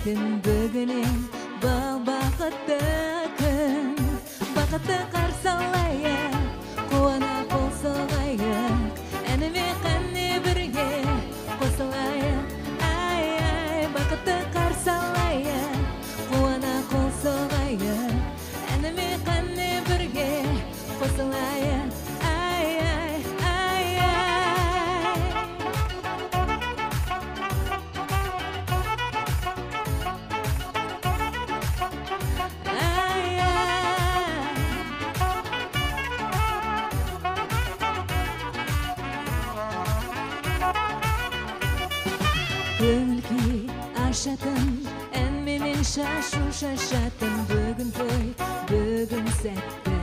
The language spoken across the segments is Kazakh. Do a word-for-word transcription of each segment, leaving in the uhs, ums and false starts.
күн бүгінен бал бақытты күн, бақытты қарсалайық, қуана қол соғайық, әніме қане бірге қосылайық. Ай, ай, бақытты қарсалайық, қуана қол соғайық, әніме қане бірге қосылайық. Ай, ай, ай, ай. Ай, ай. Көңіл-күй ашатын, ән менен шашу шашатын, бүгін той, бүгін сәтті.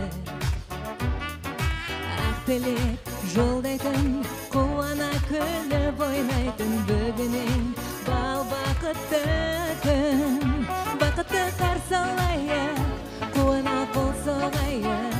Ақ тілек жолдайтын, қуана күліп ойнайтын, бүгінен бал бақытты күн, бақытты қарсалайық, қуана қол соғайық.